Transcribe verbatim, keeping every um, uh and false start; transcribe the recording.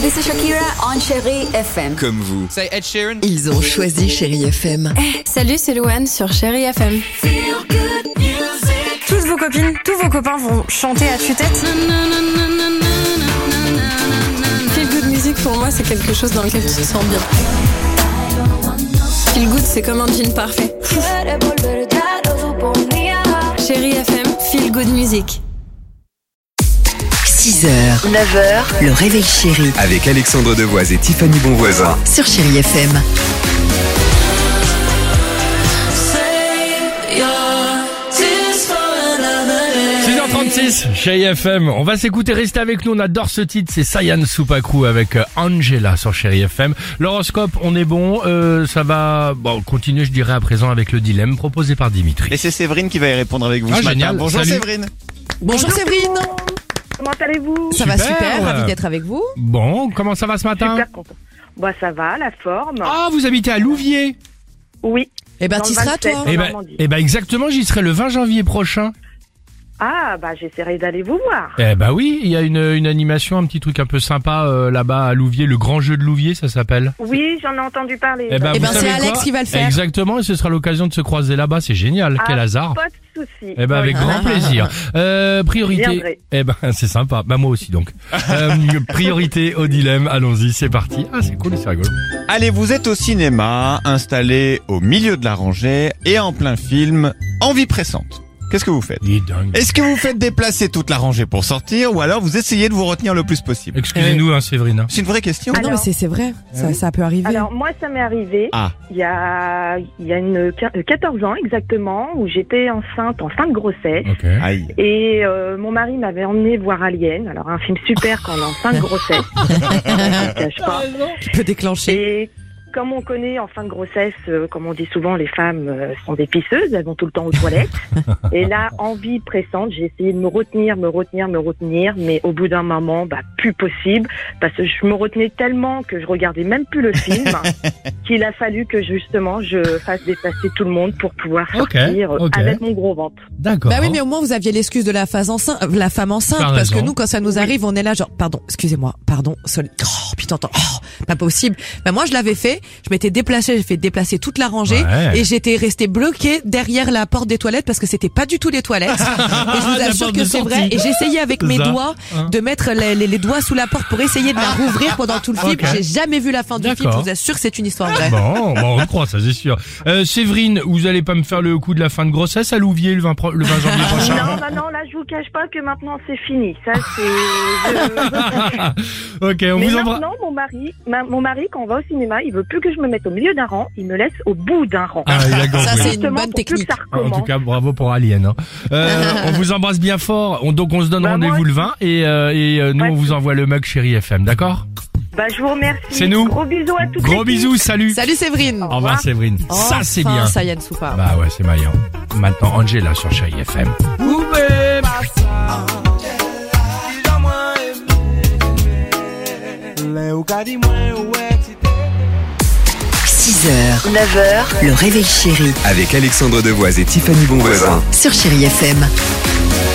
this is Shakira on Chérie F M. Comme vous. Say Ed Sheeran. Ils ont choisi Chérie F M. Hey, salut, c'est Louane sur Chérie F M. Toutes vos copines, tous vos copains vont chanter à tue-tête. Feel good music pour moi, c'est quelque chose dans lequel tu te sens bien. Feel good, c'est comme un jean parfait. Chérie F M, feel good music. six heures, neuf heures, le réveil chéri Avec Alexandre Devoise et Tiffany Bonvoisin. sur Chérie F M. six heures trente-six, Chérie F M. On va s'écouter, restez avec nous, on adore ce titre, c'est Sayan Soupakou avec euh, Angela sur Chérie F M. L'horoscope, on est bon, euh, ça va bon, continuer je dirais à présent avec le dilemme proposé par Dimitri. Et c'est Séverine qui va y répondre avec vous Ah, ce matin. génial. Bonjour Salut. Séverine. Bonjour Séverine. Comment allez-vous? Ça va Super. super, ravi d'être avec vous. Bon, comment ça va ce matin? Super content. Bah ça va, la forme. Ah, vous habitez à Louviers? Oui. Eh ben Dans t'y le seras vingt-sept. toi. Eh ben, Normandie. eh ben exactement, j'y serai le vingt janvier prochain. Ah bah j'essaierai d'aller vous voir. Eh ben oui, il y a une, une animation, un petit truc un peu sympa euh, là-bas à Louviers, le grand jeu de Louviers, ça s'appelle. Oui, j'en ai entendu parler. Eh ben, Eh vous ben, c'est savez Alex quoi qui va le faire. Exactement, et ce sera l'occasion de se croiser là-bas, c'est génial, Ah, quel hasard. Pas de souci. Eh ben avec Oui. grand plaisir. Euh, priorité. Viendrai. Eh ben c'est sympa. Bah moi aussi donc. Euh, priorité au dilemme. Allons-y, c'est parti. Ah c'est cool, c'est rigolo. Allez, vous êtes au cinéma, installé au milieu de la rangée et en plein film, Envie pressante. Qu'est-ce que vous faites? Il est dingue. Est-ce que vous faites déplacer toute la rangée pour sortir ou alors vous essayez de vous retenir le plus possible? Excusez-nous, hein, Séverine. C'est une vraie question. Ah non mais Alors- c'est c'est vrai, ça, ça peut arriver. Alors moi ça m'est arrivé Ah, il y a il y a une quin- quatorze ans exactement où j'étais enceinte en fin de grossesse Ok. aïe. et euh, mon mari m'avait emmené voir Alien. Alors un film super quand on est en fin de grossesse. Je ne cache pas. Tu peux déclencher. Et comme on connaît en fin de grossesse, euh, comme on dit souvent, les femmes euh, sont des pisseuses, elles vont tout le temps aux toilettes. Et là, envie pressante, j'ai essayé de me retenir, me retenir, me retenir, mais au bout d'un moment, bah plus possible, parce que je me retenais tellement que je regardais même plus le film, qu'il a fallu que justement je fasse déplacer tout le monde pour pouvoir Ok, sortir euh, ok. avec mon gros ventre. D'accord. Bah oui, mais au moins vous aviez l'excuse de la phase enceinte, euh, la femme enceinte, T'as parce que raison. nous, quand ça nous arrive, on est là genre, pardon, excusez-moi, pardon, sol... oh, putain, attends, oh, pas possible. Bah moi, je l'avais fait, je m'étais déplacée, j'ai fait déplacer toute la rangée, Ouais. et j'étais restée bloquée derrière la porte des toilettes parce que c'était pas du tout les toilettes. Et je vous La assure porte que de c'est sortie. vrai. Et j'essayais avec C'est mes ça. doigts Hein. de mettre les, les, les doigts sous la porte pour essayer de la rouvrir pendant tout le film. Ok. J'ai jamais vu la fin du film. D'accord. Je vous assure que c'est une histoire vraie. Bon, bon, on le croit, ça c'est sûr. Euh, Séverine, vous allez pas me faire le coup de la fin de grossesse à Louviers le vingt, pro- le vingt janvier prochain? Non, bah non, là je vous cache pas que maintenant c'est fini. Ça c'est. je- Ok, on Mais vous embrasse. maintenant, mon mari, ma- mon mari, quand on va au cinéma, il veut plus que je me mette au milieu d'un rang, il me laisse au bout d'un rang. Ah, il a compris. Ça, c'est une Justement, bonne pour plus que technique. ça En recommence. tout cas, bravo pour Alien. Hein. Euh, on vous embrasse bien fort. On, donc on se donne Bah, rendez-vous moi le vingt et, euh, et euh, nous Ouais. on vous envoie le mug Chérie F M, d'accord? Bah, je vous remercie. C'est nous. Gros bisous à toutes Gros les bisous, salut. Salut Séverine. Au revoir Séverine. Ça c'est bien. Ça y est, Soupa. Bah ouais, c'est maillant. Maintenant Angela sur Chérie F M. six heures, neuf heures, le réveil chéri Avec Alexandre Devoise et Tiffany Bonvoisin. sur Chérie F M.